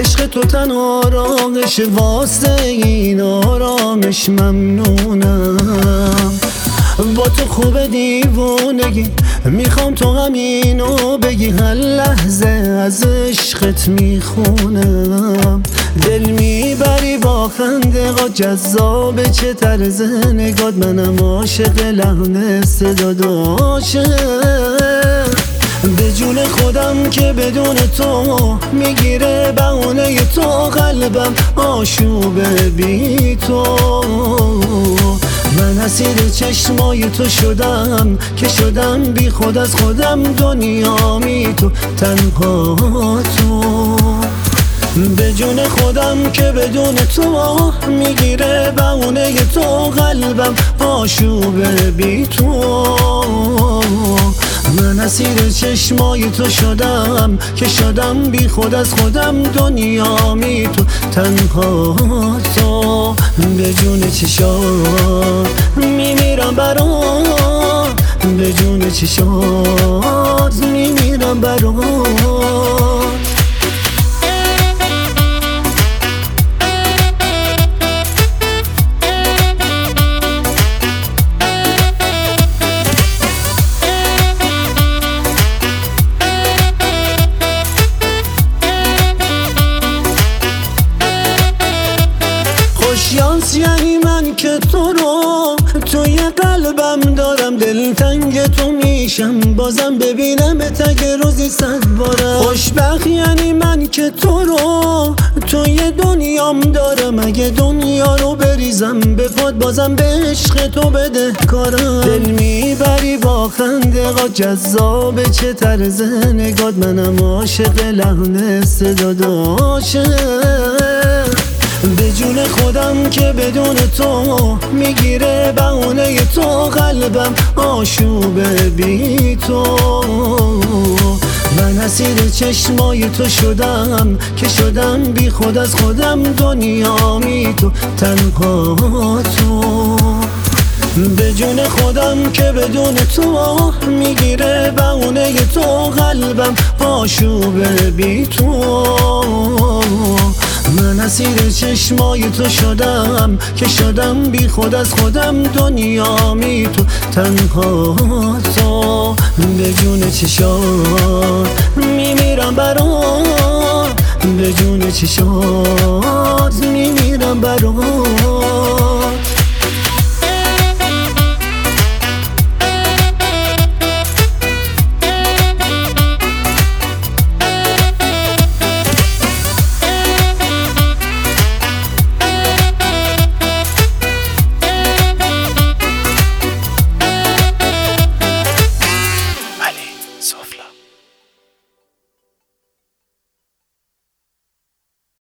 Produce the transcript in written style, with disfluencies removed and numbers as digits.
عشق تو تنها راهش، واسه این آرامش ممنونم. با تو خوب دیوونگی میخوام تو همینو بگی، هر لحظه از عشقت میخونم. دل میبری با خنده ها، جذاب چه طرز نگات، منم عاشق لحن صدات عاشق. به جون خودم که بدون تو میگیره بهونه تو، قلبم آشوبه بی تو. من اسیر چشمای تو شدم که شدم بی خود از خودم، دنیامی تو تنها تو. به جون خودم که بدون تو میگیره بهونه تو، قلبم آشوبه بی تو. من اسیر چشمای تو شدم که شدم بی خود از خودم، دنیامی تو تنها تو. به جون چشات میمیرم برات، به جون چشات میمیرم برات. خوشیانس یعنی من که تو رو توی قلبم دارم، دلتنگ تو میشم بازم ببینم اگه روزی 100 بارم. خوشبخت یعنی من که تو رو توی دنیام دارم، اگه دنیا رو بریزم به پات بازم به عشق تو بده کارم. دل میبری با خنده ها، جذاب چه طرز نگات، منم عاشق لحن صدات عاشق. به جون خودم که بدون تو میگیره بهونه تو، قلبم آشوبه بی تو. من اسیر چشمای تو شدم که شدم بی خود از خودم، دنیامی تو تنها تو. به جون خودم که بدون تو میگیره بهونه تو، قلبم آشوبه بی تو. من اسیر چشمای تو شدم که شدم بی خود از خودم، دنیامی تو تنها تو. به جون چشات میمیرم برات، به جون چشات